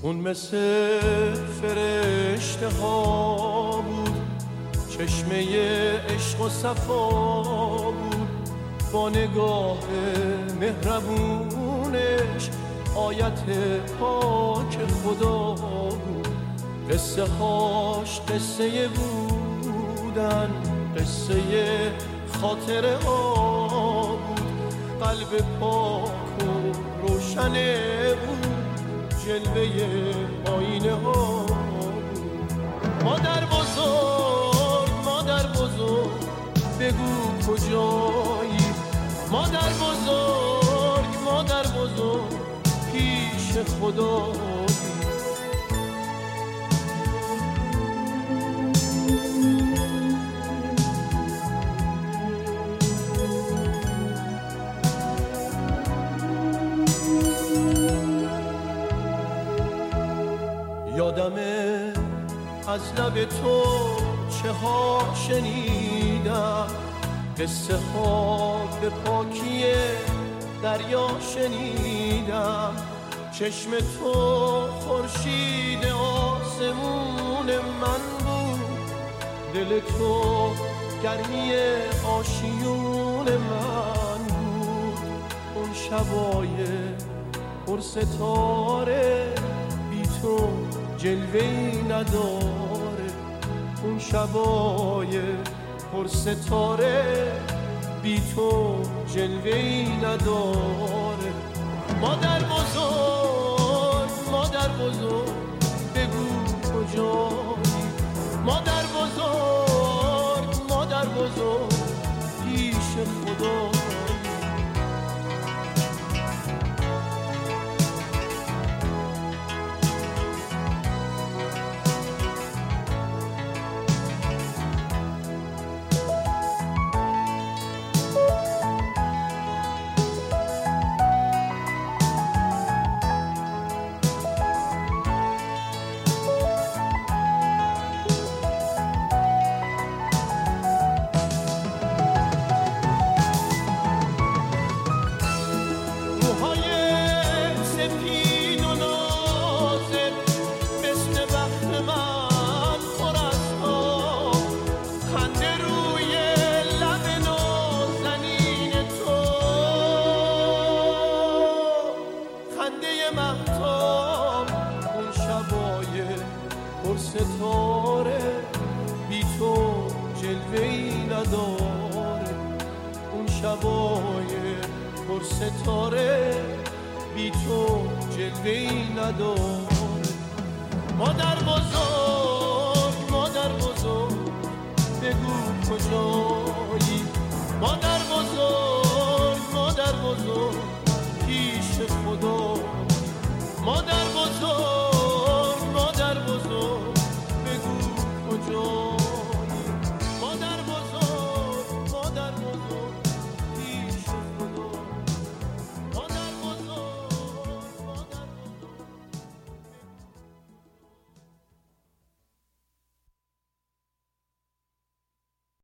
اون مثل فرشته ها بود، چشمه عشق و صفا بود، با نگاه مهربونش آیت پاک خدا بود. قصه هاش قصه بودن، قصه خاطره ها بود، قلب پاک و روشن بود، جلوه آینه ها بود. مادر بزرگ، مادر بزرگ بگو کجایی، مادر بزرگ، مادر بزرگ پیش خدایی. یادمه از لب تو چه ها شنیدم، قصه ها به پاکی دریا شنیدم. چشم تو خورشید آسمون من بود، دل تو گرمی آشیون من بود. اون شبای پر ستاره بی تو جلوه‌ای نداره، اون شبای پر ستاره بی تو جلوه‌ای نداره. مادر بزرگ، مادر بزرگ بگو کجایی، مادر بزرگ، مادر بزرگ پیش خدا. ستاره بی تو جلوه‌ای نداره، اون شبای پر ستاره بی تو جلوه‌ای نداره. مادر بزرگ، مادر بزرگ بگو کجایی، مادر بزرگ، مادر بزرگ پیش خدا. مادر